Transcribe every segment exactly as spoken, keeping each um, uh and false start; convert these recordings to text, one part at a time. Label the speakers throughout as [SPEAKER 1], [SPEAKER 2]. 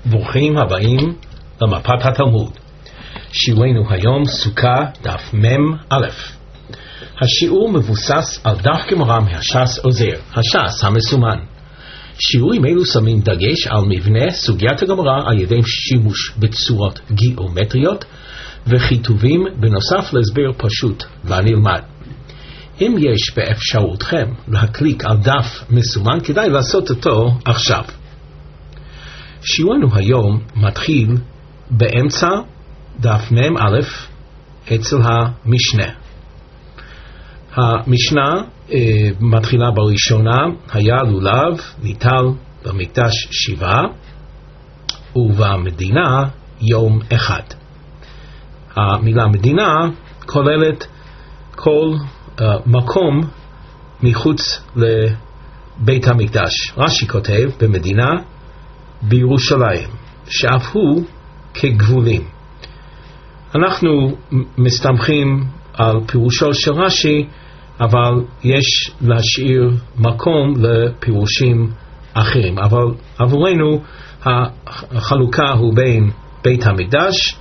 [SPEAKER 1] ברוכים הבאים למפת התלמוד. שיעורנו היום סוכה דף מם א'. השיעור מבוסס על דף גמרא מהש"ס עוזר, הש"ס המסומן. שיעורים אלו שמים דגש על מבנה סוגיית הגמרא על ידי שימוש בצורות גיאומטריות וכיתובים בנוסף להסבר פשוט והנלמד. אם יש באפשרותכם להקליק על דף מסומן, כדאי לעשות אותו עכשיו. שיעורנו היום מתחיל באמצע דף מם א' אצל המשנה. המשנה אה, מתחילה בראשונה, היה לולב ניטל במקדש שבעה ובמדינה יום אחד. המילה מדינה כוללת כל uh, מקום מחוץ לבית המקדש. רש"י כותב במדינה בירושלים, שאף הוא כגבולים. אנחנו מסתמכים על פירושו של רש"י, אבל יש להשאיר מקום לפירושים אחרים. אבל עבורנו החלוקה הוא בין בית המקדש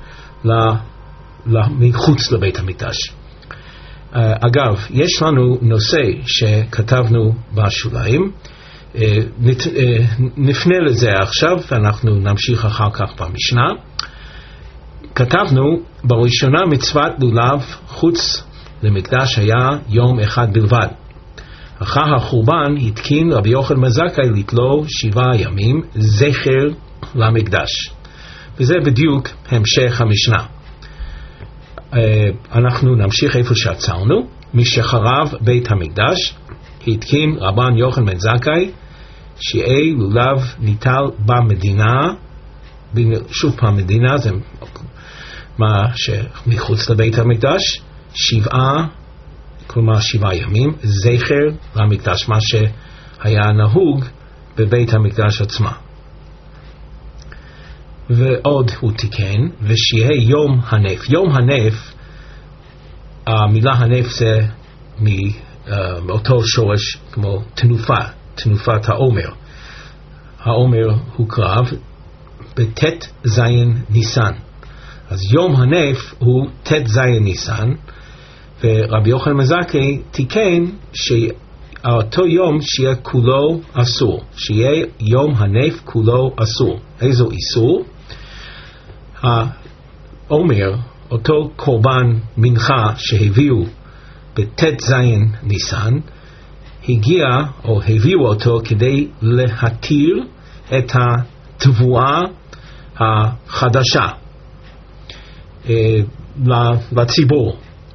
[SPEAKER 1] מחוץ לבית המקדש. Uh, אגב, יש לנו נושא שכתבנו בשוליים, uh, נת, uh, נפנה לזה עכשיו ואנחנו נמשיך אחר כך במשנה. כתבנו בראשונה מצוות לולב חוץ למקדש היה יום אחד בלבד. אחר החורבן התקין רבי יוחנן בן זכאי לתלו שבעה ימים זכר למקדש, וזה בדיוק המשך המשנה. אנחנו נמשיך איפה שעצרנו. משחרב בית המקדש התקין רבן יוחנן בן זכאי שיהיה לולב ניטל במדינה. שוב פעם, מדינה זה מה שמחוץ לבית המקדש, שבעה, כלומר שבעה ימים זכר למקדש, מה שהיה נהוג בבית המקדש עצמה. ועוד הוא תיקן, ושיהיה יום הנף. יום הנף, המילה הנף זה מאותו שורש כמו תנופה, תנופת העומר. העומר הוא קרב בתת זין ניסן. אז יום הנף הוא תת זין ניסן, ורבי יוחנן בן זכאי תיקן שאותו יום שיהיה כולו אסור, שיהיה יום הנף כולו אסור. איזו איסור? העומר, אותו קורבן מנחה שהביאו בתת זין ניסן, הגיע או הביאו אותו כדי להתיר את התבואה החדשה אה, לציבור.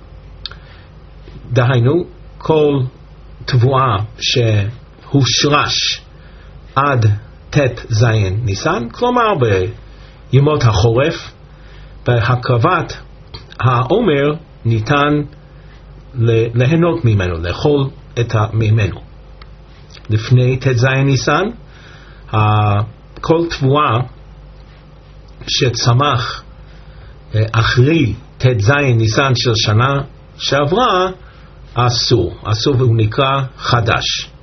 [SPEAKER 1] דהיינו, כל תבואה שהושרש עד תת זין ניסן, כלומר בימות החורף, בהקרבת העומר ניתן ליהנות ממנו, לאכול את ממנו. לפני תת זין ניסן, כל תבואה שצמח אחרי תת זין ניסן של שנה שעברה, אסור, אסור והוא נקרא חדש.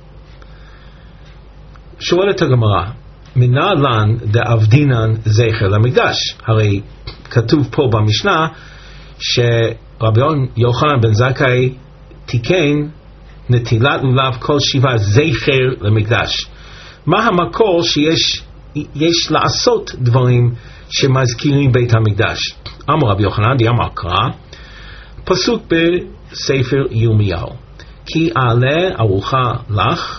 [SPEAKER 1] שואלת הגמרא, מנא לן דאבדינן זכר למקדש? הרי כתוב פה במשנה שרבי יוחנן בן זכאי תיקן נטילת לולב כל שבעה זכר למקדש. מה המקור שיש יש לעשות דברים שמזכירים בית המקדש? אמר רבי יוחנן דאמר קרא, פסוק בספר ירמיהו, כי אעלה ארוחה לך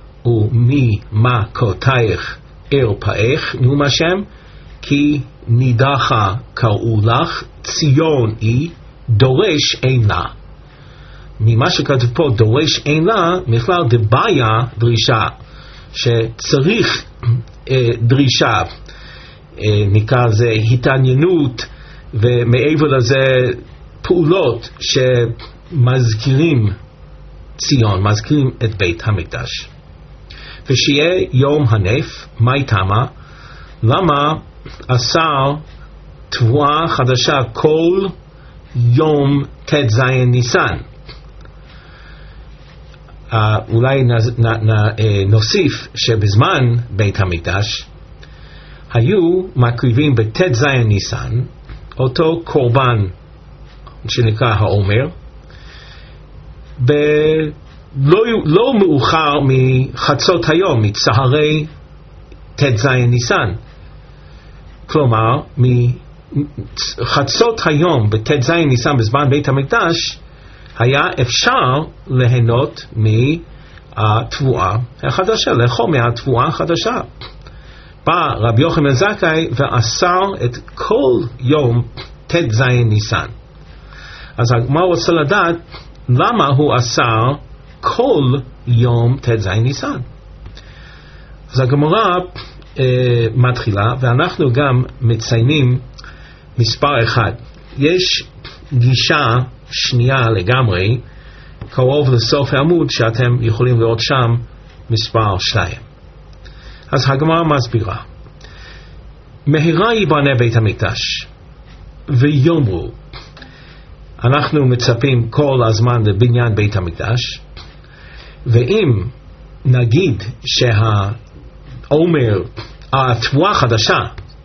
[SPEAKER 1] וממכותייך ארפאך, נאום השם, כי נידחה קראו לך, ציון היא דורש אין לה. ממה שכתוב פה דורש אין לה, בכלל דבעיה דרישה, שצריך אה, דרישה, אה, נקרא זה התעניינות, ומעבר לזה פעולות שמזכירים ציון, מזכירים את בית המקדש. ושיהיה יום הנף, מה איתמה? למה אסר תבואה חדשה כל יום תת זין ניסן? Uh, אולי נ, נ, נ, נוסיף שבזמן בית המקדש היו מקריבים בתת זין ניסן אותו קורבן שנקרא העומר ב... לא, לא מאוחר מחצות היום, מצהרי תת זין ניסן. כלומר, מחצות היום בתת זין ניסן בזמן בית המקדש היה אפשר ליהנות מהתבואה החדשה, לאכול מהתבואה החדשה. בא רבי יוחנן בן זכאי ואסר את כל יום תת זין ניסן. אז הגמרא רוצה לדעת למה הוא אסר כל יום תת זין ניסן. אז הגמרא אה, מתחילה, ואנחנו גם מציינים מספר אחד. יש גישה שנייה לגמרי, קרוב לסוף העמוד, שאתם יכולים לראות שם מספר שתיים. אז הגמרא מסבירה, מהרה ייבנה בית המקדש, ויאמרו, אנחנו מצפים כל הזמן לבניין בית המקדש, ואם נגיד שהעומר, התבואה חדשה,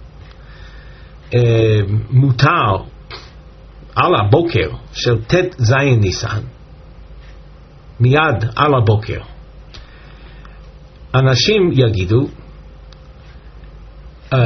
[SPEAKER 1] אה, מותר על הבוקר של תת זין ניסן, מיד על הבוקר, אנשים יגידו, אה,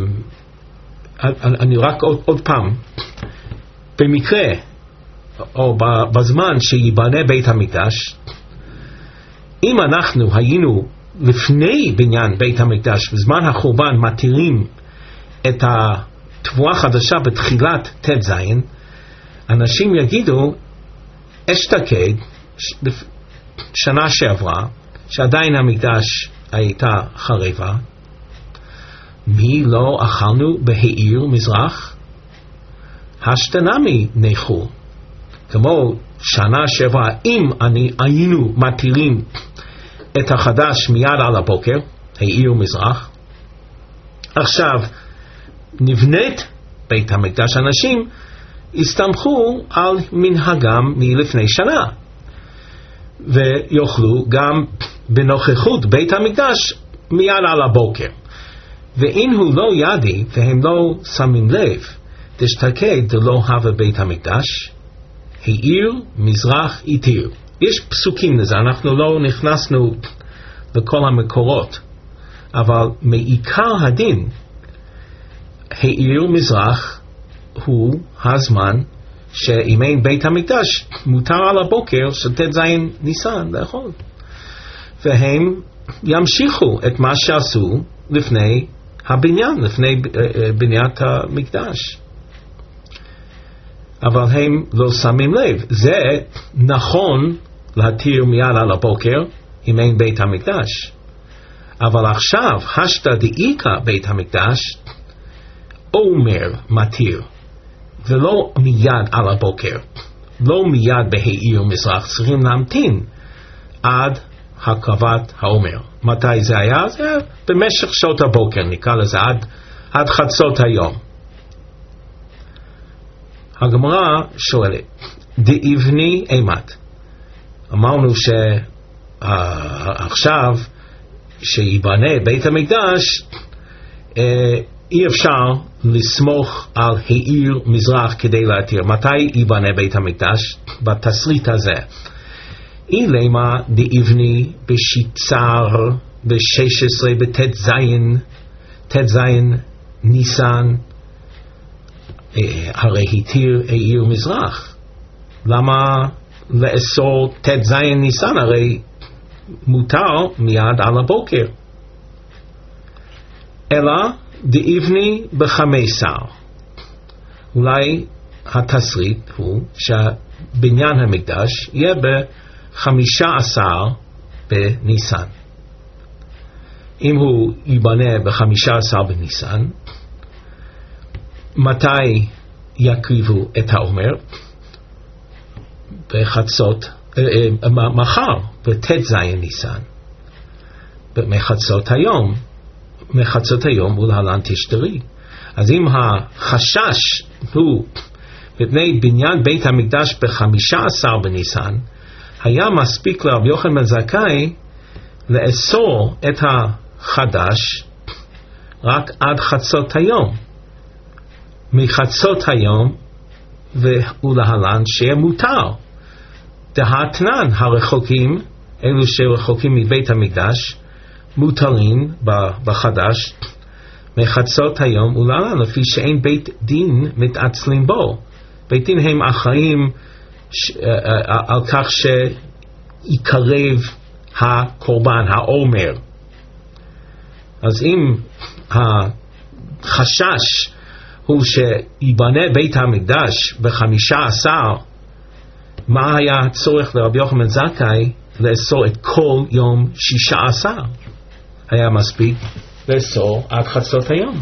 [SPEAKER 1] אני רק עוד, עוד פעם, במקרה, או בזמן שיבנה בית המקדש, אם אנחנו היינו לפני בניין בית המקדש, בזמן החורבן מתירים את התבואה חדשה בתחילת תת זין, אנשים יגידו, אשתקד, שנה שעברה, שעדיין המקדש הייתה חרבה, מי לא אכלנו בהעיר מזרח? השתנמי נחו. כמו שנה שעברה, אם אני היינו מתירים את החדש מיד על הבוקר, העיר מזרח, עכשיו נבנית בית המקדש, אנשים הסתמכו על מנהגם מלפני שנה, ויוכלו גם בנוכחות בית המקדש מיד על הבוקר. ואם הוא לא ידי והם לא שמים לב, דשתקד דלא הווה בית המקדש, העיר מזרח יתיר. יש פסוקים לזה, אנחנו לא נכנסנו לכל המקורות, אבל מעיקר הדין, העיר מזרח הוא הזמן שאם אין בית המקדש, מותר על הבוקר של תת זין ניסן לאכול. והם ימשיכו את מה שעשו לפני הבניין, לפני בניית המקדש. אבל הם לא שמים לב. זה נכון להתיר מיד על הבוקר אם אין בית המקדש. אבל עכשיו, השתא דאיכא בית המקדש, אומר מתיר, ולא מיד על הבוקר, לא מיד בהעיר מזרח, צריכים להמתין עד הקרבת העומר. מתי זה היה? זה היה במשך שעות הבוקר, נקרא לזה עד, עד חצות היום. הגמרא שואלת, דאבני אימת. אמרנו שעכשיו שיבנה בית המקדש, אי אפשר לסמוך על העיר מזרח כדי להתיר. מתי ייבנה בית המקדש? בתסריט הזה. אילמה דאבני בשיצר ב-שש עשרה בתת זין, תת זין ניסן, הרי התיר העיר מזרח. למה לאסור תת זין ניסן? הרי מותר מיד על הבוקר. אלא דאבני בחמסר. אולי התסריט הוא שבניין המקדש יהיה בחמישה עשר בניסן. אם הוא ייבנה בחמישה עשר בניסן, מתי יקריבו את העומר? בחצות, מחר, בתת זין ניסן, מחצות היום, מחצות היום ולהלן תשתרי. אז אם החשש הוא מפני בניין בית המקדש בחמישה עשר בניסן, היה מספיק לרבי יוחנן בן זכאי לאסור את החדש רק עד חצות היום. מחצות היום ולהלן שיהיה מותר. דהתנן הרחוקים, אלו שרחוקים מבית המקדש, מותרים בחדש מחצות היום ולהלן, לפי שאין בית דין מתעצלים בו. בית דין הם אחראים על כך שיקרב הקורבן, העומר. אז אם החשש הוא שיבנה בית המקדש בחמישה עשר, מה היה צורך לרבי יוחנן בן זכאי לאסור את כל יום שישה עשר? היה מספיק לאסור עד חצות היום.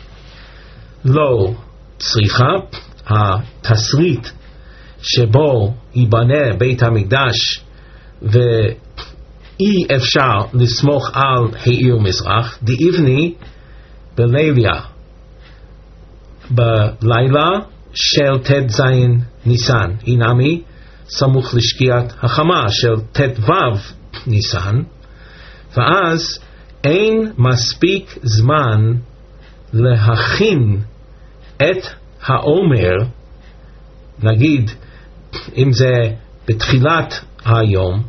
[SPEAKER 1] לא צריכה. התסריט שבו ייבנה בית המקדש ואי אפשר לסמוך על העיר מזרח, דאבני בליליה, בלילה של ת' זין ניסן, אינמי סמוך לשקיעת החמה של ת' ו' ניסן, ואז אין מספיק זמן להכין את העומר. נגיד אם זה בתחילת היום,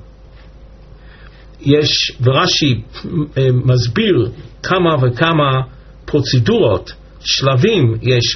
[SPEAKER 1] יש ורש"י מסביר כמה וכמה פרוצדורות, שלבים יש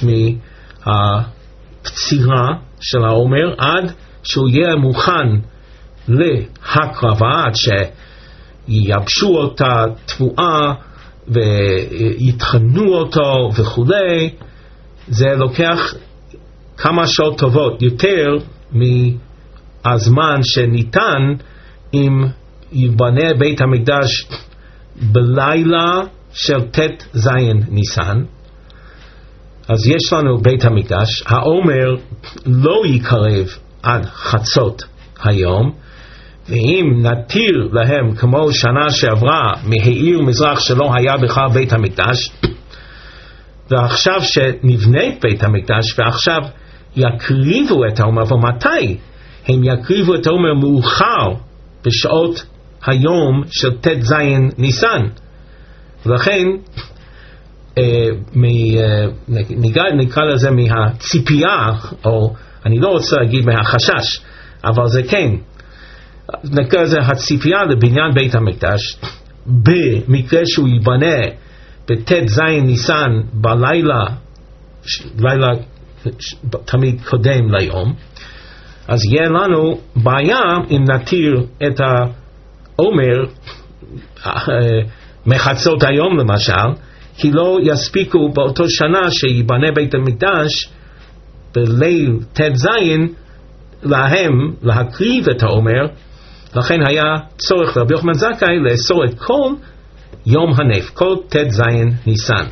[SPEAKER 1] מהפצירה של העומר עד שהוא יהיה מוכן להקרבה, עד שייבשו אותה תבואה ויטחנו אותו וכולי. זה לוקח כמה שעות טובות יותר מהזמן שניתן אם ייבנה בית המקדש בלילה של ת' זין ניסן. אז יש לנו בית המקדש, העומר לא יקרב עד חצות היום, ואם נתיר להם כמו שנה שעברה מהעיר מזרח שלא היה בכלל בית המקדש, ועכשיו שנבנה את בית המקדש ועכשיו יקריבו את העומר, ומתי הם יקריבו את העומר? מאוחר בשעות היום של ת' זין ניסן. ולכן אה, מ, אה, נקרא, נקרא לזה מהציפייה, או אני לא רוצה להגיד מהחשש, אבל זה כן, נקרא לזה הציפייה לבניין בית המקדש, במקרה שהוא ייבנה בת' זין ניסן בלילה, לילה תמיד קודם ליום, אז יהיה לנו בעיה אם נתיר את העומר מחצות היום למשל, כי לא יספיקו באותו שנה שיבנה בית המקדש בליל ת' זין להם להקריב את העומר. לכן היה צורך לרבי יוחנן בן זכאי לאסור את כל יום הנף, כל ת' זין ניסן.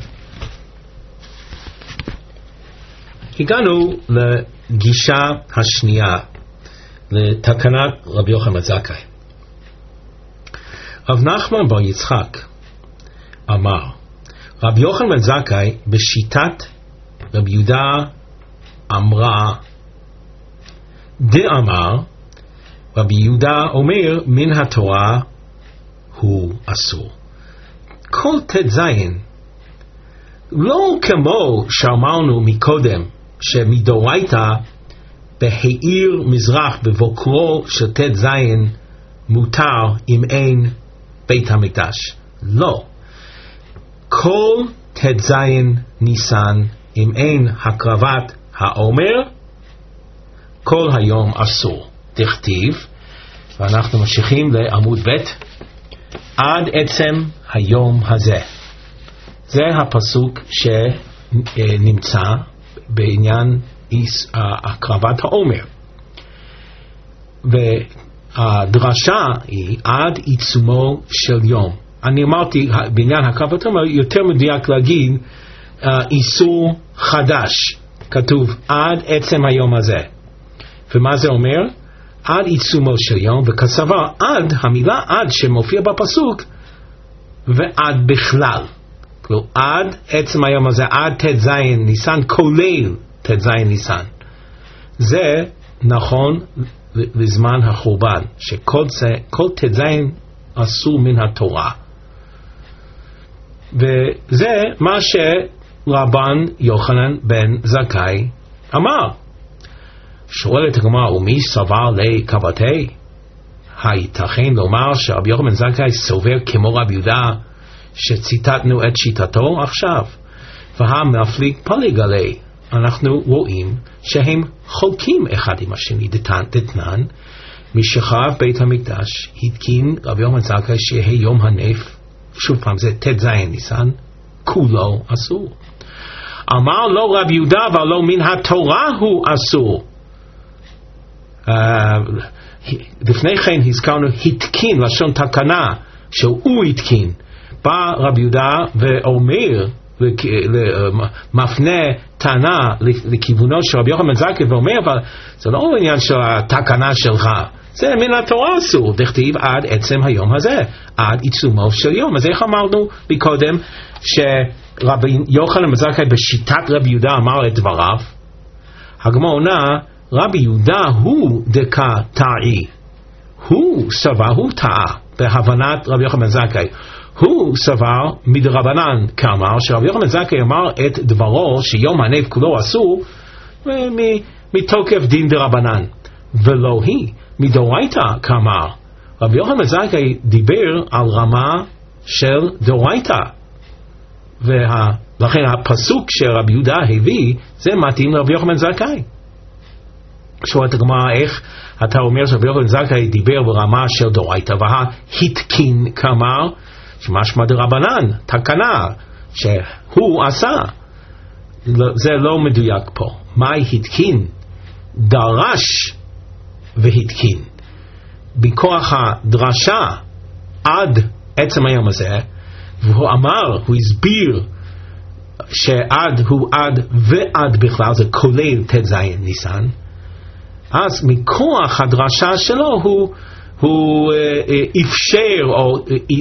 [SPEAKER 1] הגענו לגישה השנייה לתקנת רבי יוחנן בן זכאי. רב נחמן בר יצחק אמר, רבי יוחנן בן זכאי בשיטת רבי יהודה אמרה, דאמר, רבי יהודה אומר מן התורה הוא אסור. כל ת' זין, לא כמו שאמרנו מקודם, שמדורייתא בהעיר מזרח בבוקרו של ת' זין מותר אם אין בית המקדש. לא. כל ת' זין ניסן אם אין הקרבת העומר, כל היום אסור. תכתיב, ואנחנו ממשיכים לעמוד ב', עד עצם היום הזה. זה הפסוק שנמצא בעניין הקרבת העומר. והדרשה היא עד עיצומו של יום. אני אמרתי בעניין הקרבת העומר יותר מדויק להגיד איסור חדש. כתוב עד עצם היום הזה. ומה זה אומר? עד עיצומו של יום, וכסבר עד, המילה עד שמופיע בפסוק, ועד בכלל. כלומר, עד עצם היום הזה, עד ת' זין ניסן, כולל ת' זין ניסן. זה נכון לזמן החורבן, שכל ת' זין אסור מן התורה. וזה מה שרבן יוחנן בן זכאי אמר. שואלת הגמרא, ומי סבר לי כבתי? הייתכן לומר שרבי יוחנן בן זכאי סובר כמו רבי יהודה שציטטנו את שיטתו עכשיו? והמפליג פליג עלי, אנחנו רואים שהם חולקים אחד עם השני. דתנן, משחרב בית המקדש התקין רבי יוחנן בן זכאי שיהיה יום הנף, שוב פעם זה ט"ז ניסן, כולו אסור. אמר לו רבי יהודה, אבל לא מן התורה הוא אסור. Uh, לפני כן הזכרנו התקין, לשון תקנה, שהוא התקין. בא רבי יהודה ואומר, מפנה טענה לכיוונו של רבי יוחנן בן זכאי, ואומר, אבל זה לא עניין של התקנה שלך, זה מן התורה אסור, דכתיב עד עצם היום הזה, עד עיצומו של יום. אז איך אמרנו מקודם שרבי יוחנן בן זכאי בשיטת רבי יהודה אמר את דבריו? הגמרא עונה, רבי יהודה הוא דקה טעי, הוא סבר, הוא טעה בהבנת רבי יוחנן בן זכאי. הוא סבר מדרבנן כאמר שרבי יוחנן בן זכאי אמר את דברו שיום הנף כולו אסור מתוקף דין דרבנן, ולא היא מדאורייתא כאמר. רבי יוחנן בן זכאי דיבר על רמה של דאורייתא, ולכן הפסוק שרבי יהודה הביא זה מתאים לרבי יוחנן בן זכאי. שואלת הגמרא, איך אתה אומר שרבי יוחנן בן זכאי דיבר ברמה של דאורייתא והתקין כאמר? שמשמע דרבנן, תקנה שהוא עשה. זה לא מדויק פה. מה התקין? דרש והתקין. בכוח הדרשה עד עצם היום הזה, והוא אמר, הוא הסביר שעד הוא עד ועד בכלל, זה כולל ט"ז ניסן. אז מכוח הדרשה שלו הוא הוא אפשר או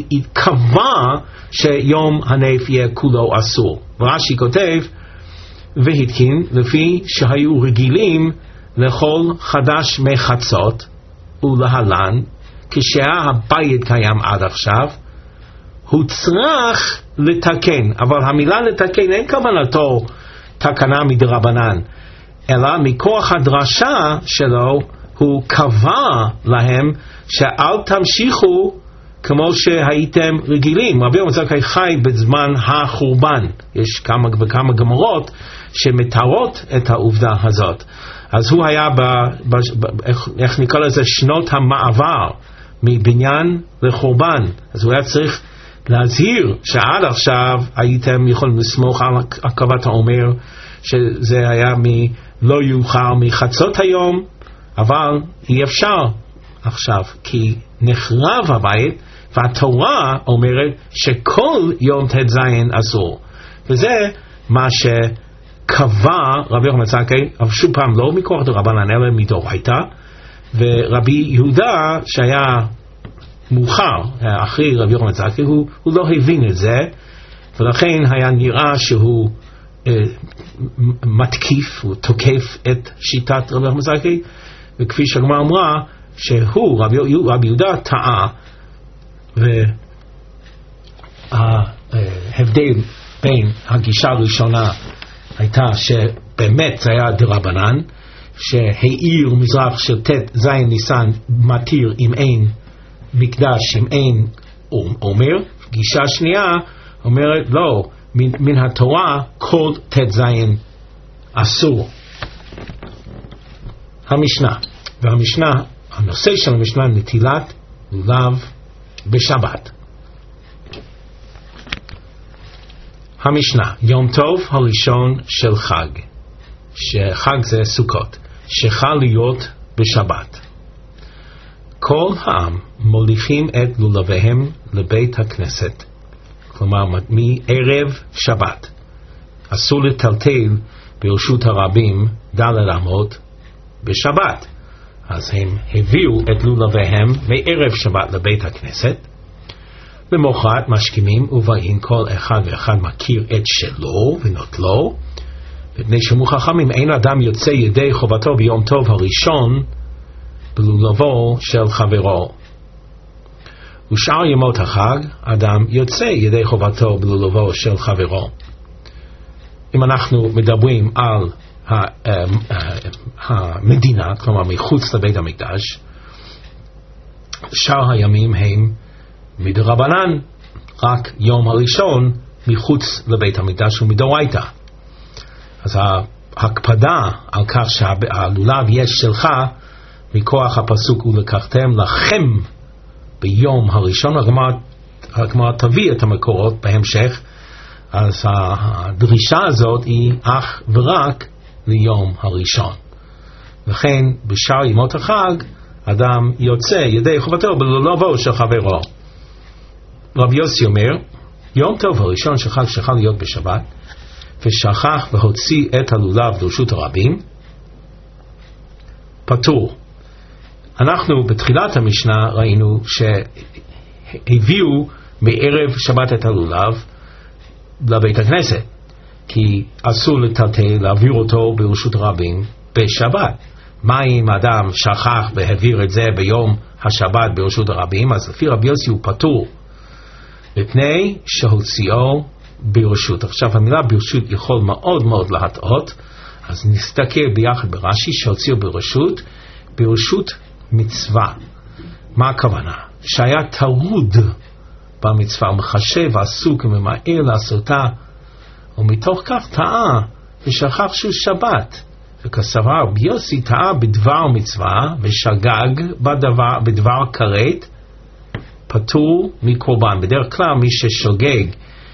[SPEAKER 1] קבע שיום הנף יהיה כולו אסור. ורש"י כותב, והתקין לפי שהיו רגילים לאכול חדש מחצות ולהלן, כשהבית קיים עד עכשיו, הוא צריך לתקן. אבל המילה לתקן אין כוונתו תקנה מדרבנן, אלא מכוח הדרשה שלו הוא קבע להם שאל תמשיכו כמו שהייתם רגילים. רבי יוחנן בן זכאי חי בזמן החורבן. יש כמה וכמה גמרות שמתארות את העובדה הזאת. אז הוא היה ב, ב, ב, איך, איך נקרא לזה, שנות המעבר מבניין לחורבן. אז הוא היה צריך להזהיר שעד עכשיו הייתם יכולים לסמוך על הקרבת העומר, שזה היה מ, לא יאוחר מחצות היום, אבל אי אפשר עכשיו, כי נחרב הבית, והתורה אומרת שכל יום ט"ז אסור. וזה מה שקבע רבי יוחנן בן זכאי, אבל שוב פעם לא מכוח דרבנן אלא מדאורייתא. ורבי יהודה שהיה מאוחר אחרי רבי יוחנן בן זכאי, הוא, הוא לא הבין את זה, ולכן היה נראה שהוא אה, מתקיף, הוא תוקף את שיטת רבי יוחנן בן זכאי, וכפי שהגמרא אמרה, שהוא, רבי, רבי יהודה, טעה. וההבדל בין הגישה הראשונה הייתה שבאמת זה היה דרבנן, שהעיר מזרח של ט"ז ניסן מתיר אם אין מקדש, אם אין אומר. גישה שנייה אומרת לא, מן, מן התורה כל ט"ז אסור. המשנה, והמשנה, הנושא של המשנה נטילת לולב בשבת. המשנה, יום טוב הראשון של חג, שחג זה סוכות, שחל להיות בשבת. כל העם מוליכים את לולביהם לבית הכנסת, כלומר מערב שבת. אסור לטלטל ברשות הרבים ד' אמות בשבת. אז הם הביאו את לולביהם מערב שבת לבית הכנסת, למחרת משכימים ובאים, כל אחד ואחד מכיר את שלו ונוטלו, מפני שאמרו חכמים אין אדם יוצא ידי חובתו ביום טוב הראשון בלולבו של חברו. ושאר ימות החג אדם יוצא ידי חובתו בלולבו של חברו. אם אנחנו מדברים על המדינה, כלומר מחוץ לבית המקדש, שאר הימים הם מדרבנן, רק יום הראשון מחוץ לבית המקדש הוא מדאורייתא. אז ההקפדה על כך שהלולב יש שלך מכוח הפסוק ולקחתם לכם ביום הראשון, הגמרא תביא את המקורות בהמשך. אז הדרישה הזאת היא אך ורק ליום הראשון. לכן בשאר ימות החג אדם יוצא ידי חובתו בלולבו של חברו. רב יוסי אומר, יום טוב הראשון של חג שחל להיות בשבת, ושכח והוציא את הלולב לרשות הרבים, פטור. אנחנו בתחילת המשנה ראינו שהביאו בערב שבת את הלולב לבית הכנסת, כי אסור לטלטל להעביר אותו ברשות הרבים בשבת. מה אם אדם שכח והעביר את זה ביום השבת ברשות הרבים? אז לפי רבי יוסי הוא פטור, מפני שהוציאו ברשות. עכשיו המילה ברשות יכול מאוד מאוד להטעות, אז נסתכל ביחד ברש"י שהוציאו ברשות, ברשות מצווה. מה הכוונה? שהיה טרוד במצווה, הוא מחשב עסוק וממהר לעשותה, ומתוך כך טעה ושכח שהוא שבת. וכסבר רבי יוסי טעה בדבר מצווה ושגג בדבר, בדבר כרת, פטור מקורבן. בדרך כלל מי ששוגג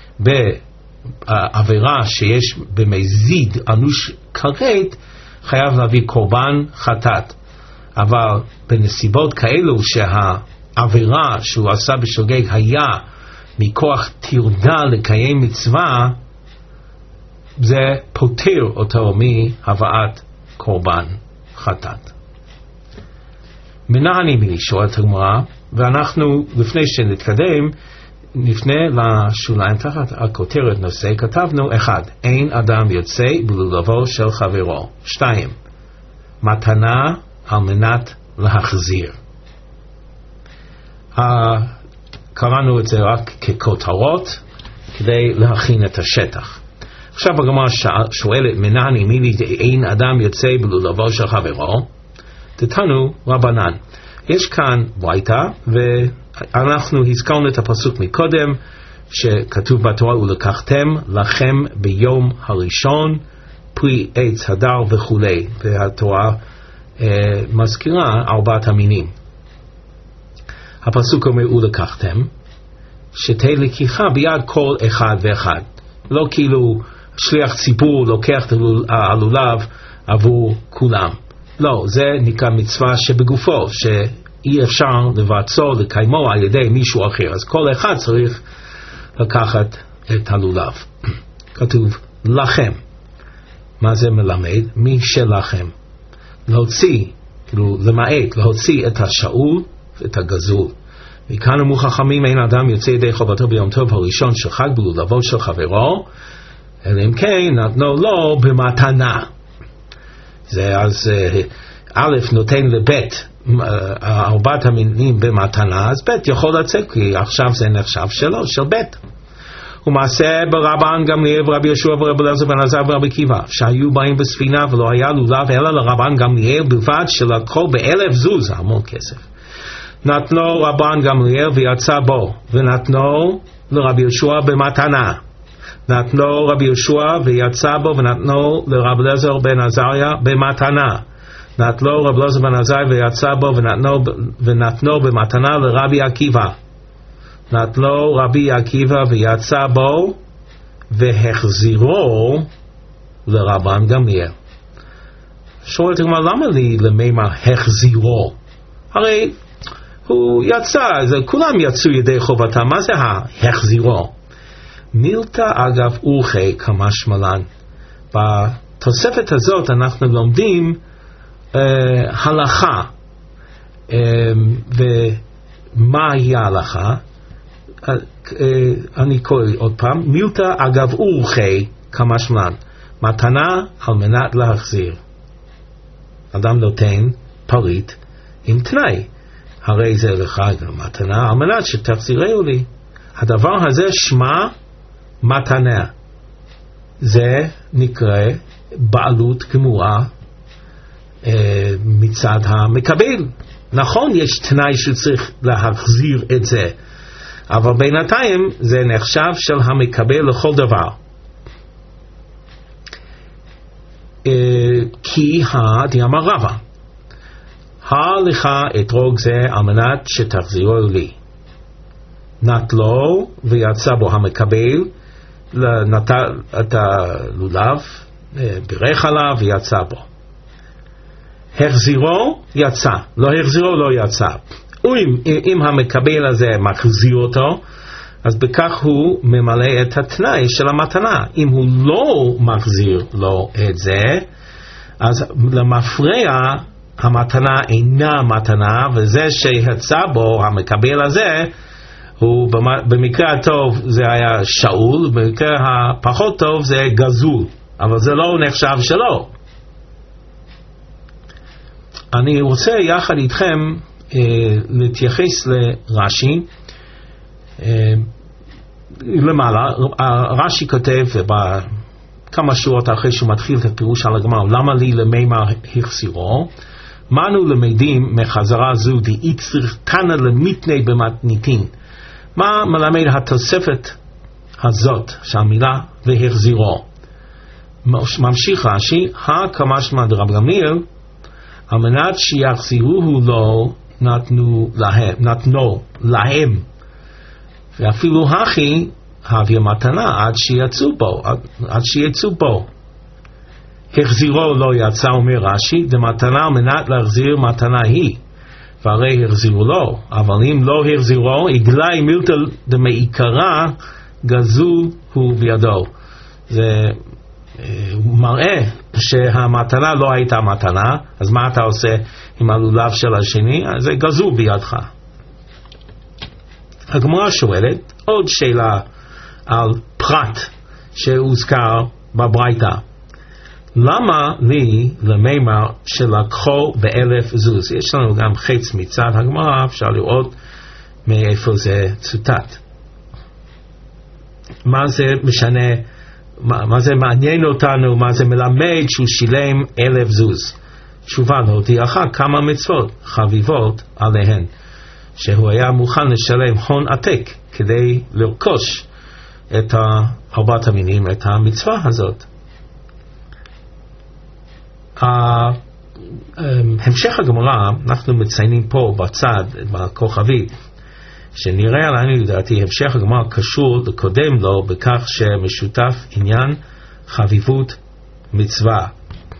[SPEAKER 1] בעבירה שיש במזיד אנוש כרת חייב להביא קורבן חטאת. אבל בנסיבות כאלו שהעבירה שהוא עשה בשוגג היה מכוח תרדה לקיים מצווה, זה פותר אותו מהבאת קורבן חטאת. מנעני מלישוע את הגמרא, ואנחנו לפני שנתקדם נפנה לשוליים תחת הכותרת נושא. כתבנו אחד, אין אדם יוצא בלולבו של חברו. שתיים, מתנה על מנת להחזיר. קראנו את זה רק ככותרות כדי להכין את השטח. עכשיו הגמרא שואלת, מנעני מילי אין אדם יוצא בלולבו של חברו? תתנו רבנן. יש כאן ברייתא, ואנחנו הזכרנו את הפסוק מקודם שכתוב בתורה ולקחתם לכם ביום הראשון פרי עץ הדר וכולי, והתורה אה, מזכירה ארבעת המינים. הפסוק אומר ולקחתם, שתהיה לקיחה ביד כל אחד ואחד, לא כאילו שליח ציבור לוקח את הלולב עבור כולם. לא, זה נקרא מצווה שבגופו, שאי אפשר לבצעו, לקיימו על ידי מישהו אחר. אז כל אחד צריך לקחת את הלולב. כתוב לכם. מה זה מלמד? מי שלכם. להוציא, כאילו למעט, להוציא את השאול ואת הגזול. מכאן אמרו חכמים, אין אדם יוצא ידי חובתו ביום טוב הראשון של חג בלולבו של חברו, אלא אם כן נתנו לו במתנה. זה אז א' נותן לבית ארבעת המינים במתנה, אז בית יכול לצאת, כי עכשיו זה נחשב שלו, של בית. ומעשה ברבן גמליאל ורבי יהושע ורבי אלעזר בן עזריה ורבי עקיבא, שהיו באים בספינה ולא היה לולב אלא לרבן גמליאל בלבד, שלקחו באלף זוז, המון כסף. נתנו רבן גמליאל ויצא בו, ונתנו לרבי יהושע במתנה. נתנו רבי יהושע ויצא בו, ונתנו לרבי אלעזר בן עזריה במתנה. נתנו רבי אלעזר בן עזריה ויצא בו, ונתנו, ונתנו במתנה לרבי עקיבא. נתנו רבי עקיבא ויצא בו, והחזירו לרבן גמליאל. שואלת הגמרא, למה לי למימר החזירו? הרי הוא יצא, זה כולם יצאו ידי חובתם, מה זה החזירו? מילתא אגב אורכי כמשמלן. בתוספת הזאת אנחנו לומדים אה, הלכה. אה, ומה היא ההלכה? אה, אה, אני קורא עוד פעם, מילתא אגב אורכי כמשמלן. מתנה על מנת להחזיר. אדם נותן פריט עם תנאי. הרי זה לך מתנה, על מנת שתחזירהו לי. הדבר הזה שמה מתנה. זה נקרא בעלות גמורה אה, מצד המקבל. נכון, יש תנאי שצריך להחזיר את זה, אבל בינתיים זה נחשב של המקבל לכל דבר. אה, כי הדאמר רבא, הלך אתרוג זה על מנת שתחזירו לי. נטלו ויצא בו המקבל, נטל את הלולב, בירך עליו ויצא בו. החזירו יצא, לא החזירו לא יצא. אם, אם המקבל הזה מחזיר אותו, אז בכך הוא ממלא את התנאי של המתנה. אם הוא לא מחזיר לו את זה, אז למפרע המתנה אינה מתנה, וזה שיצא בו המקבל הזה, הוא במקרה הטוב זה היה שאול, במקרה הפחות טוב זה גזול, אבל זה לא נחשב שלו. אני רוצה יחד איתכם אה, להתייחס לרש"י. אה, למעלה, רש"י כותב בכמה שורות אחרי שהוא מתחיל את הפירוש על הגמרא, למה לי למימר החזירו? מנו למדים מחזרה זו דאי צריך תנא למתני במתניתין. מה מלמד התוספת הזאת שהמילה והחזירו? ממשיך רש"י, הכמשמע דרב גמליאל, על מנת שיחזירוהו לו נתנו להם, נתנו להם, ואפילו הכי הביא מתנה עד שיצאו בו, עד, עד שיצאו בו. החזירו לא יצא, אומר רש"י, דמתנה על מנת להחזיר מתנה היא, והרי החזירו לו, אבל אם לא החזירו, יגלי מילתא דמעיקרא גזול הוא בידו. זה מראה שהמתנה לא הייתה מתנה, אז מה אתה עושה עם הלולב של השני? זה גזול בידך. הגמרא שואלת עוד שאלה על פרט שהוזכר בברייתא. למה לי למימר שלקחו באלף זוז? יש לנו גם חץ מצד הגמרא, אפשר לראות מאיפה זה צוטט. מה זה משנה, מה, מה זה מעניין אותנו, מה זה מלמד שהוא שילם אלף זוז? תשובה להודיעך כמה מצוות חביבות עליהן, שהוא היה מוכן לשלם הון עתק כדי לרכוש את ארבעת המינים, את המצווה הזאת. המשך הגמרא, אנחנו מציינים פה בצד, בכוכבית, שנראה לנו לדעתי, המשך הגמרא קשור לקודם לו בכך שמשותף עניין חביבות מצווה.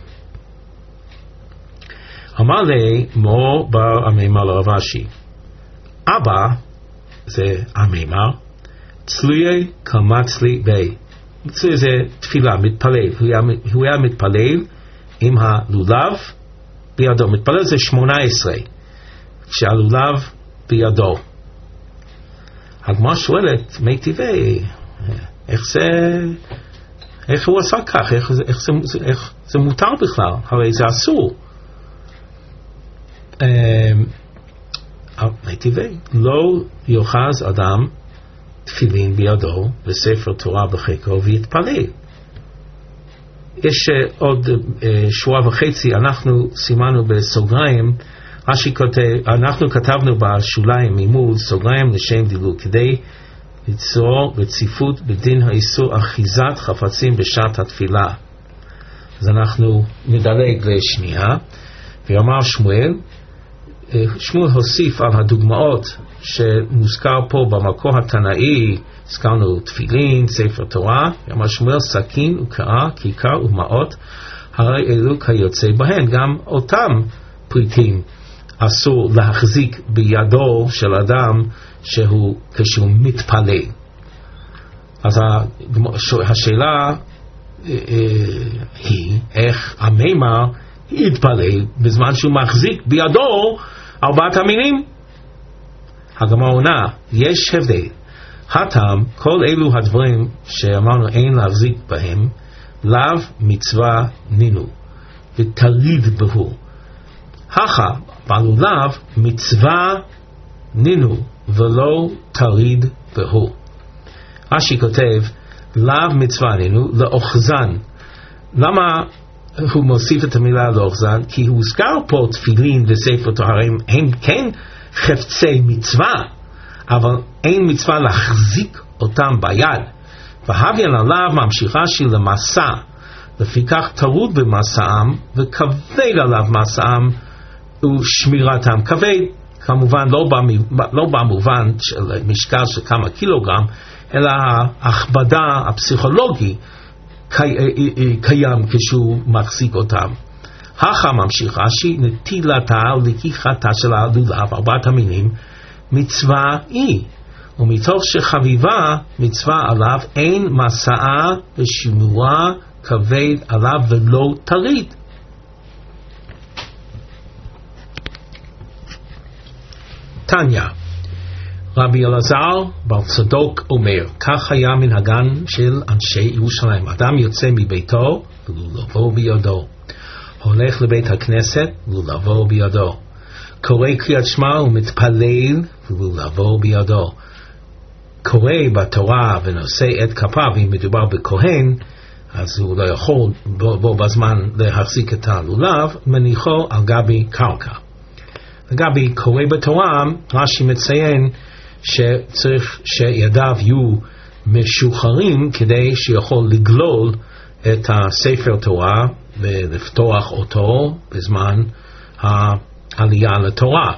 [SPEAKER 1] אמר לי מור בר המימר לרב אשי, אבא, זה המימר, צלויי כמצלי בי. צלויי זה תפילה, מתפלל. הוא היה, הוא היה מתפלל עם הלולב בידו. מתפלל זה שמונה עשרה, כשהלולב בידו. הגמרא שואלת, מי טבעי, איך זה, איך הוא עשה כך, איך, איך, זה, איך זה מותר בכלל, הרי זה אסור. מי טבעי, לא יוחז אדם תפילין בידו וספר תורה בחיקו ויתפלל. יש uh, עוד uh, שורה וחצי, אנחנו סימנו בסוגריים, כותב, אנחנו כתבנו בשוליים ממול סוגריים לשם דילוג, כדי ליצור רציפות בדין האיסור אחיזת חפצים בשעת התפילה. אז אנחנו נדלג לשנייה, ואמר שמואל, שמואל הוסיף על הדוגמאות שמוזכר פה במקור התנאי, הזכרנו תפילין, ספר תורה, אמר שמואל סכין וקעה, כיכר ומעות, הרי אלו כיוצא בהן, גם אותם פריטים אסור להחזיק בידו של אדם שהוא כשהוא מתפלל. אז השאלה היא איך המימר יתפלל בזמן שהוא מחזיק בידו ארבעת המינים. הגמרא עונה, יש הבדל. הטעם, כל אלו הדברים שאמרנו אין להחזיק בהם, לאו מצווה נינו ותריד בהו. הכה, בלולב מצווה נינו ולא תריד והוא. רש"י כותב לאו מצווה נינו לאוחזן. למה הוא מוסיף את המילה לאוחזן? כי הוא הוזכר פה תפילין וספר טהרה, הם כן חפצי מצווה, אבל אין מצווה להחזיק אותם ביד. והביאן עליו ממשיכה שהיא למסע, לפיכך טרוד במסעם וכבד עליו מסעם ושמירתם. כבד כמובן לא, במ... לא במובן של משקל של כמה קילוגרם, אלא ההכבדה הפסיכולוגי קיים כשהוא מחזיק אותם. הכה ממשיכה שהיא נטילתה ולקיחתה של הלולב, ארבעת המינים, מצווה היא, ומתוך שחביבה מצווה עליו אין מסעה ושימוע כבד עליו ולא תריד. תניה, רבי אלעזר בר צדוק אומר, כך היה מנהגן של אנשי ירושלים, אדם יוצא מביתו ולולבו בידו, הולך לבית הכנסת ולולבו בידו, קורא קריאת שמע ומתפלל ולולבו בידו, קורא בתורה ונושא את כפיו, אם מדובר בכהן אז הוא לא יכול בו, בו בזמן להחזיק את הלולב, מניחו על גבי קרקע. לגבי קורא בתורה, רש"י מציין שצריך שידיו יהיו משוחררים כדי שיכול לגלול את הספר תורה ולפתוח אותו בזמן העלייה לתורה.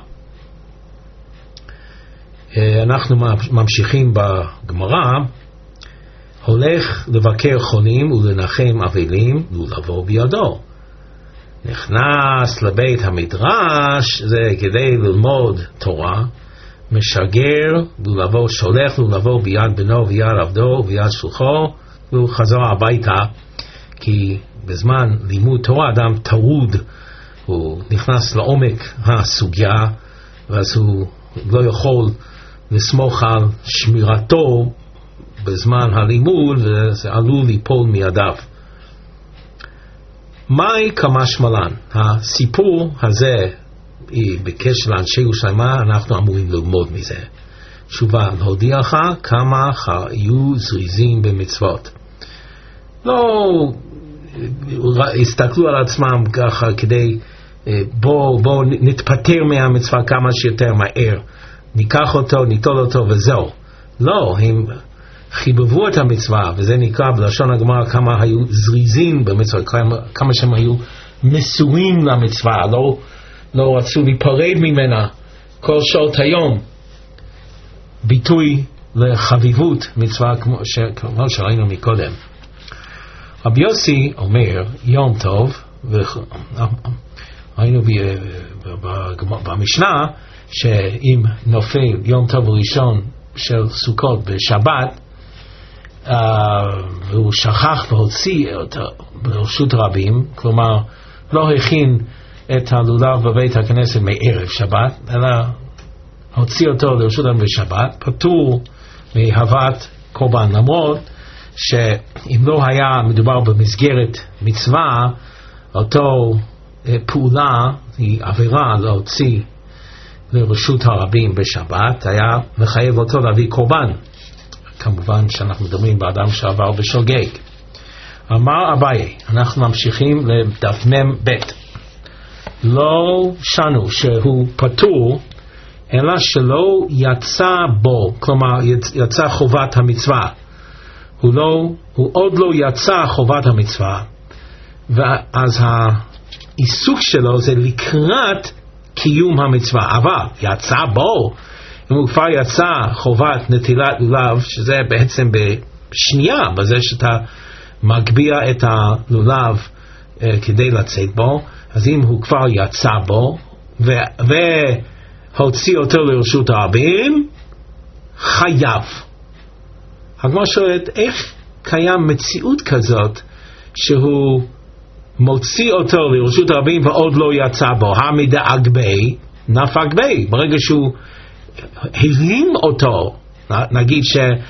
[SPEAKER 1] אנחנו ממשיכים בגמרא, הולך לבקר חולים ולנחם אבלים ולבוא בידו. נכנס לבית המדרש, זה כדי ללמוד תורה, משגר ולבוא, שולח ולבוא ביד בנו ויד עבדו ויד שלוחו, והוא חזר הביתה, כי בזמן לימוד תורה אדם טרוד, הוא נכנס לעומק הסוגיה, ואז הוא לא יכול לסמוך על שמירתו בזמן הלימוד, וזה עלול ליפול מידיו. מהי כמשמען? הסיפור הזה בקשר לאנשי ירושלים, אנחנו אמורים ללמוד מזה. תשובה, להודיעך כמה היו זריזים במצוות. לא הסתכלו על עצמם ככה כדי בוא, בוא נתפטר מהמצווה כמה שיותר מהר, ניקח אותו, ניטול אותו וזהו. לא, הם חיבבו את המצווה, וזה נקרא בלשון הגמרא כמה היו זריזים במצווה, כמה, כמה שהם היו מסורים למצווה, לא, לא רצו להיפרד ממנה כל שעות היום. ביטוי לחביבות מצווה כמו, ש, כמו שראינו מקודם. רבי יוסי אומר יום טוב, ראינו במשנה שאם נופל יום טוב ראשון של סוכות בשבת, Uh, והוא שכח והוציא אותו ברשות רבים, כלומר לא הכין את הלולב בבית הכנסת מערב שבת, אלא הוציא אותו לרשות רבים בשבת, פטור מהבאת קורבן, למרות שאם לא היה מדובר במסגרת מצווה, אותו פעולה היא עבירה להוציא לרשות הרבים בשבת, היה מחייב אותו להביא קורבן. כמובן שאנחנו מדברים באדם שעבר בשוגג. אמר אביי, אנחנו ממשיכים לדף מם בית. לא שנו שהוא פטור, אלא שלא יצא בו, כלומר יצא חובת המצווה. הוא, לא, הוא עוד לא יצא חובת המצווה, ואז העיסוק שלו זה לקראת קיום המצווה. אבל יצא בו, אם הוא כבר יצא חובת נטילת לולב, שזה בעצם בשנייה, בזה שאתה מגביה את הלולב אה, כדי לצאת בו, אז אם הוא כבר יצא בו ו- והוציא אותו לרשות הרבים, חייב. הגמרא שואלת, איך קיים מציאות כזאת שהוא מוציא אותו לרשות הרבים ועוד לא יצא בו? המדאג בי נפק בי. ברגע שהוא הרים אותו, נגיד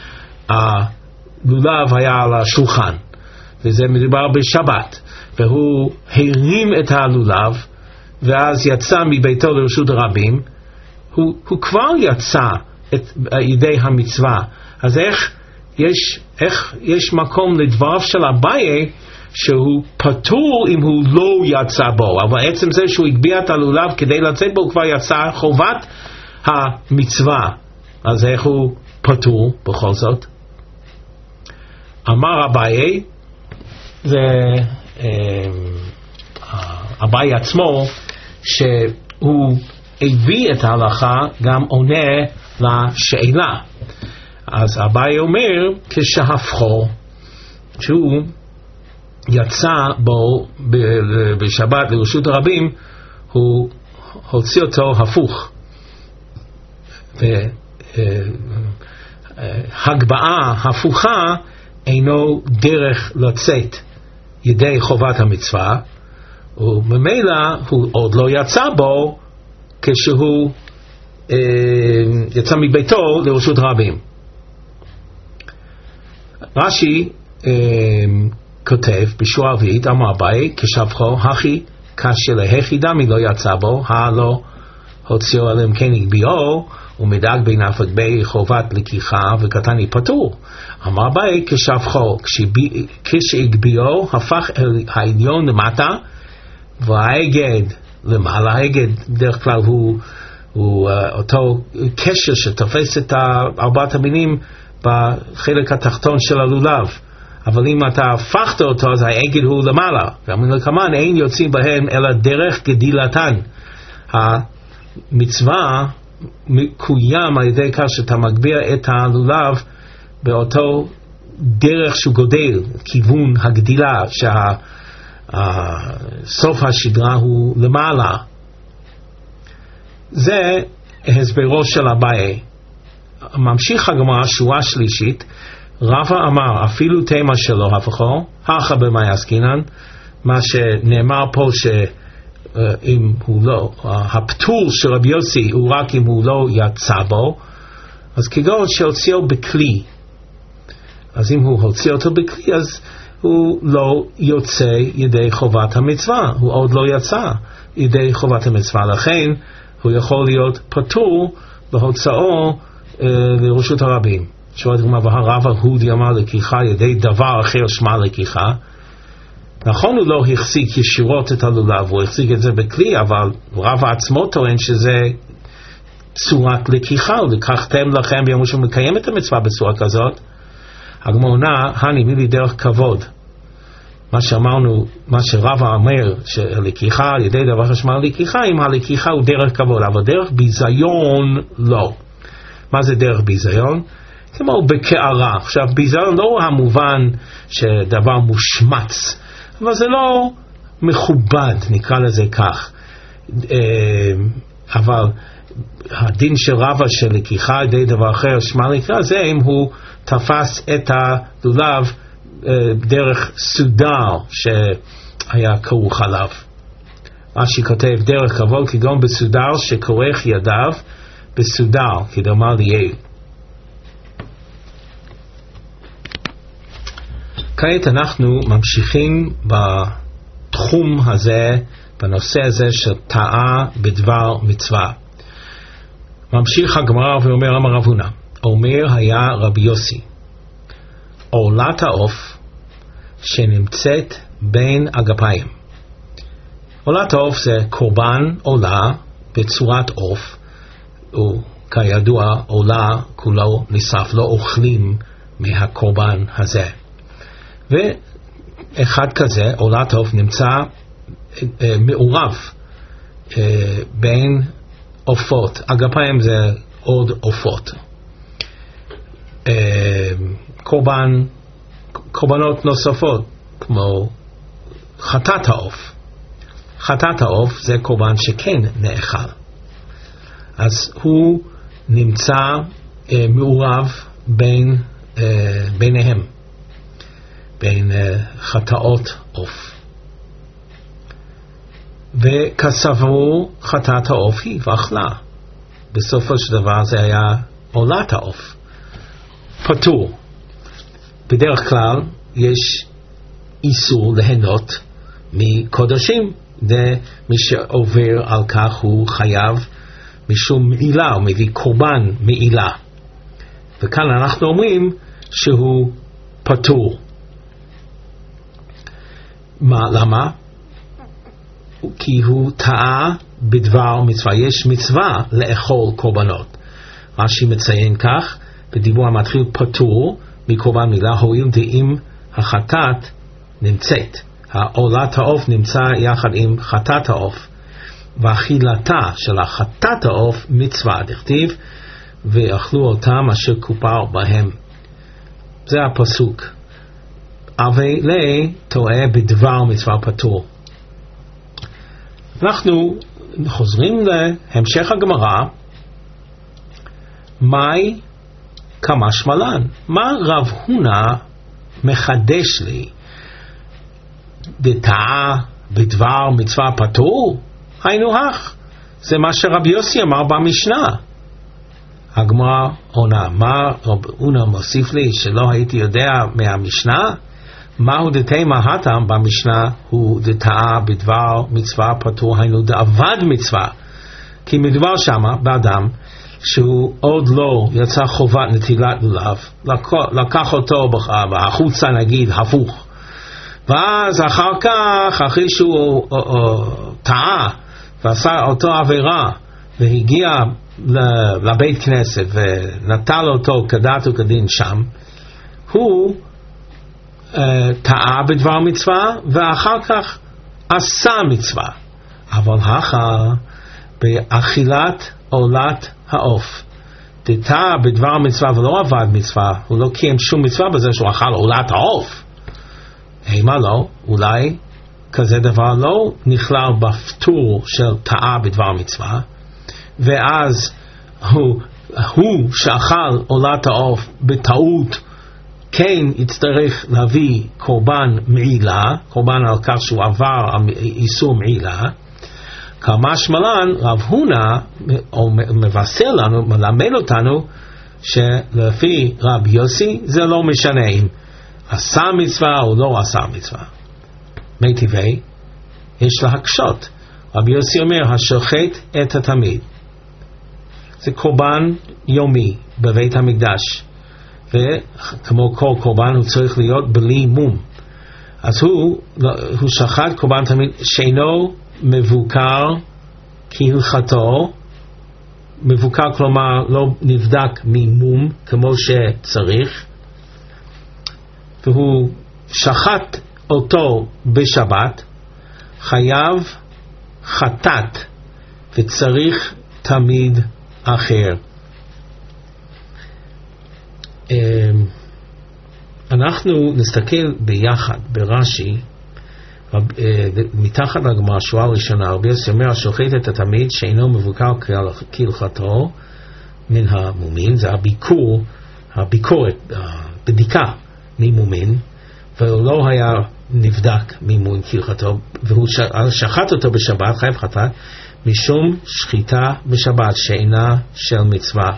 [SPEAKER 1] שהלולב היה על השולחן וזה מדובר בשבת, והוא הרים את הלולב ואז יצא מביתו לרשות הרבים, הוא, הוא כבר יצא את, ידי המצווה. אז איך יש, איך יש מקום לדבריו של אביי שהוא פטור אם הוא לא יצא בו, אבל עצם זה שהוא הגביה את הלולב כדי לצאת בו, הוא כבר יצא חובת המצווה. אז איך הוא פטור בכל זאת? אמר אביי, זה אביי עצמו, שהוא הביא את ההלכה גם עונה לשאלה. אז אביי אומר, כשהפכו, שהוא יצא בו בשבת לרשות הרבים, הוא הוציא אותו הפוך. והגבעה הפוכה אינו דרך לצאת ידי חובת המצווה, וממילא הוא עוד לא יצא בו כשהוא אה, יצא מביתו לרשות רבים. רש"י אה, כותב בשורה הרביעית, אמר אביי, כשהפכו הכי קשה להכי דמי לא יצא בו, הלא הוציאו עליהם כן הגביהו, ומדאג בין אף חובת לקיחה וקטני פטור. אמר אביי, כשהפכו, כשהגביהו הפך העליון למטה והאגד למעלה. האגד בדרך כלל הוא, הוא uh, אותו קשר שתופס את ארבעת המינים בחלק התחתון של הלולב, אבל אם אתה הפכת אותו אז האגד הוא למעלה, וכמובן אין יוצאים בהם אלא דרך גדילתן. המצווה מקוים על ידי כך שאתה מגביה את הלולב באותו דרך שהוא גודל, כיוון הגדילה, שהסוף השדרה הוא למעלה. זה הסברו של אביי. ממשיך הגמרא שורה שלישית, רבא אמר אפילו תמה שלא הפכו, הכא במאי עסקינן, מה שנאמר פה ש אם הוא לא, הפטור של רבי יוסי הוא רק אם הוא לא יצא בו, אז כגון שהוציאו בכלי, אז אם הוא הוציא אותו בכלי אז הוא לא יוצא ידי חובת המצווה, הוא עוד לא יצא ידי חובת המצווה, לכן הוא יכול להיות פטור בהוצאו אה, לרשות הרבים. שואלת מה, והרבא הודי אמר לקיחה ידי דבר אחר שמה לקיחה. נכון, הוא לא החזיק ישירות את הלולב, הוא החזיק את זה בכלי, אבל רבא עצמו טוען שזה צורת לקיחה, ולקחתם לכם ביום שהוא מקיים את המצווה בצורה כזאת. הגמרא עונה, הני מילי דרך כבוד. מה שאמרנו, מה שרבא אומר, שלקיחה על ידי דבר ששמה לקיחה, אם הלקיחה הוא דרך כבוד, אבל דרך ביזיון לא. מה זה דרך ביזיון? כמו בקערה. עכשיו, ביזיון לא המובן שדבר מושמץ, אבל זה לא מכובד, נקרא לזה כך. אבל הדין של רבא של לקיחה על ידי דבר אחר שמה לקיחה, זה אם הוא תפס את הלולב דרך סודר שהיה כרוך עליו. רש"י כותב דרך כבוד כגון בסודר שכורך ידיו בסודר, כדאמר ליאל. כעת אנחנו ממשיכים בתחום הזה, בנושא הזה של טעה בדבר מצווה. ממשיך הגמרא ואומר אמר רב הונא, אומר היה רבי יוסי, עולת העוף שנמצאת בין הגפיים. עולת העוף זה קורבן עולה בצורת עוף, וכידוע עולה כולו נשרף, לא אוכלים מהקורבן הזה. ואחד כזה, עולת העוף, נמצא אה, מעורב אה, בין עופות. הגפיים זה עוד עופות. אה, קורבן, קורבנות נוספות, כמו חטאת העוף. חטאת העוף זה קורבן שכן נאכל. אז הוא נמצא אה, מעורב בין, אה, ביניהם. בין uh, חטאות עוף. וכסברו חטאת העוף היא ואכלה. בסופו של דבר זה היה עולת העוף. פטור. בדרך כלל יש איסור ליהנות מקודשים מי שעובר על כך הוא חייב משום מעילה, הוא מביא קורבן מעילה. וכאן אנחנו אומרים שהוא פטור. מה, למה? כי הוא טעה בדבר מצווה. יש מצווה לאכול קורבנות. רש"י מציין כך, בדיבור המתחיל פטור מקורבן מילה, הואיל דאם החטאת נמצאת. עולת העוף נמצא יחד עם חטאת העוף. ואכילתה של החטאת העוף מצווה, דכתיב, ואכלו אותם אשר כופר בהם. זה הפסוק. אבל טועה בדבר מצווה פטור. אנחנו חוזרים להמשך הגמרא. מהי כמשמע לן? מה רב הונא מחדש לי? דטעה בדבר מצווה פטור? היינו הך. זה מה שרבי יוסי אמר במשנה. הגמרא עונה, מה רב הונא מוסיף לי שלא הייתי יודע מהמשנה? מהו דתימה הטעם במשנה? הוא דטעה בדבר מצווה פטור, היינו דאבד מצווה. כי מדובר שמה באדם שהוא עוד לא יצא חובת נטילת לולב, לקח אותו החוצה נגיד הפוך, ואז אחר כך, אחרי שהוא טעה ועשה אותו עבירה והגיע לבית כנסת ונטל אותו כדת וכדין שם, הוא טעה בדבר מצווה ואחר כך עשה מצווה. אבל אחר באכילת עולת העוף דטעה בדבר מצווה ולא עבד מצווה, הוא לא קיים שום מצווה בזה שהוא אכל עולת העוף, אימה לא, אולי כזה דבר לא נכלל בפטור של טעה בדבר מצווה, ואז הוא, הוא שאכל עולת העוף בטעות כן יצטרך להביא קורבן מעילה, קורבן על כך שהוא עבר איסור מעילה. כמשמע לן רב הונא מבשר לנו, מלמד אותנו שלפי רב יוסי זה לא משנה אם עשה מצווה או לא עשה מצווה. מי טבעי יש להקשות. רבי יוסי אומר השוחט את התמיד, זה קורבן יומי בבית המקדש, וכמו כל קורבן הוא צריך להיות בלי מום. אז הוא, הוא שחט קורבן תמיד שאינו מבוקר כהלכתו. מבוקר כלומר לא נבדק ממום כמו שצריך, והוא שחט אותו בשבת, חייב חטאת וצריך תמיד אחר. אנחנו נסתכל ביחד ברש"י מתחת לגמרא שורה ראשונה. רבי יוסי אומר השוחט את התמיד שאינו מבוקר כהלכתו מן המומין, זה הביקור, הביקורת, הבדיקה ממומין, והוא לא היה נבדק ממומין כהלכתו, והוא שחט אותו בשבת, חייב חטאת משום שחיטה בשבת שאינה של מצווה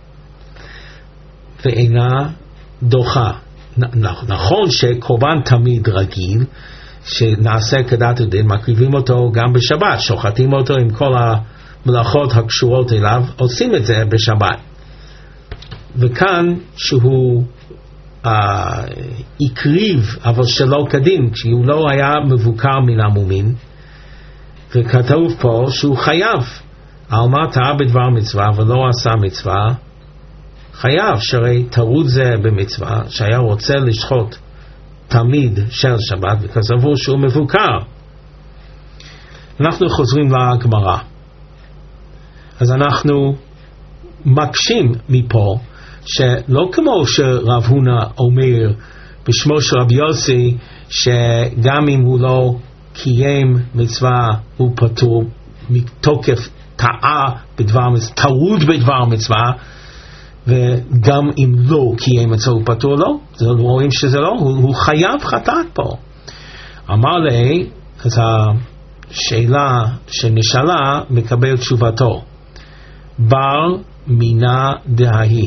[SPEAKER 1] ואינה דוחה. נכון שקורבן תמיד רגיל שנעשה כדת ודין, מקריבים אותו גם בשבת, שוחטים אותו עם כל המלאכות הקשורות אליו, עושים את זה בשבת. וכאן שהוא אה, הקריב אבל שלא כדין, כשהוא לא היה מבוקר מן המומין, וכתוב פה שהוא חייב על מה טעה בדבר מצווה ולא עשה מצווה, חייב, שהרי טעות זה במצווה, שהיה רוצה לשחוט תמיד של שבת וכסבור שהוא מבוקר. אנחנו חוזרים לגמרא, אז אנחנו מקשים מפה שלא כמו שרב הונא אומר בשמו של רבי יוסי שגם אם הוא לא קיים מצווה הוא פטור מתוקף טעה בדבר מצווה, טעות בדבר מצווה, וגם אם לא קיים מצווה הוא פטור. לא, זה לא רואים שזה לא, הוא, הוא חייב חטאת פה. אמר לי, אז השאלה שנשאלה מקבל תשובתו, בר מינה דהי.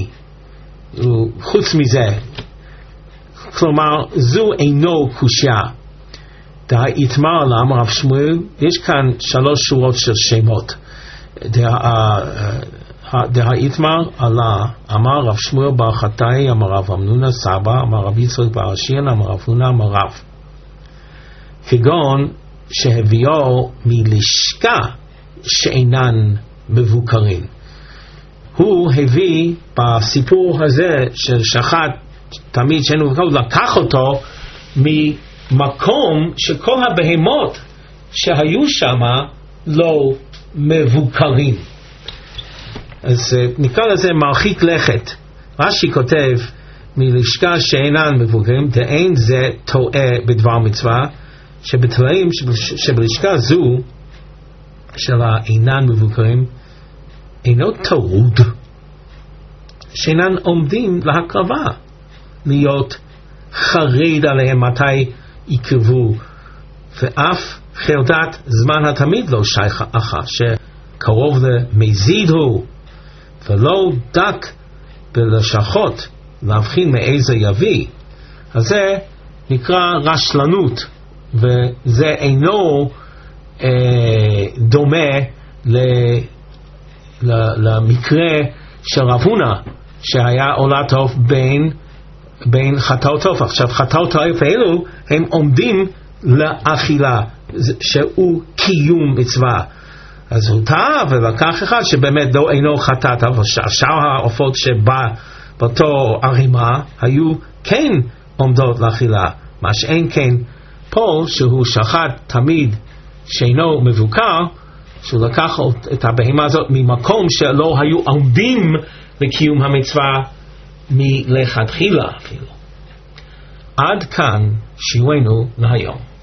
[SPEAKER 1] חוץ מזה, כלומר זו אינו קושיה, דה יתמר עלם הרב שמואל, יש כאן שלוש שורות של שמות. דה יתמר עלה, אמר רב שמואל בר חטאי, אמר רב אמנונה סבא, אמר רב יצחק בר אשיאל, אמר רב הונא, אמר רב. כגון שהביאו מלשכה שאינן מבוקרים. הוא הביא בסיפור הזה של שחט תמיד שאינו מבוקר, לקח אותו ממקום שכל הבהמות שהיו שם לא מבוקרים. אז נקרא לזה מרחיק לכת. רש"י כותב מלשכה שאינן מבוקרים, דאין זה טועה בדבר מצווה, שבתנאים שבלשכה זו של האינן מבוקרים אינו טרוד, שאינן עומדים להקרבה, להיות חרד עליהם מתי יקרבו, ואף חרדת זמן התמיד לא שייך אחר, שקרוב למזיד הוא, ולא דק בלשכות להבחין מאיזה יביא. אז זה נקרא רשלנות, וזה אינו אה, דומה ל, ל, למקרה של רב הונא, שהיה עולה טוב בין, בין חטאות טוב. עכשיו חטאות טוב האלו הם עומדים לאכילה, שהוא קיום מצווה. אז הוא טעה ולקח אחד שבאמת לא אינו חטאת, אבל שאר העופות שבא באותו ערימה היו כן עומדות לאכילה. מה שאין כן פה, שהוא שחט תמיד שאינו מבוקר, שהוא לקח את הבהמה הזאת ממקום שלא היו עומדים לקיום המצווה מלכתחילה אפילו. עד כאן שיעורנו להיום.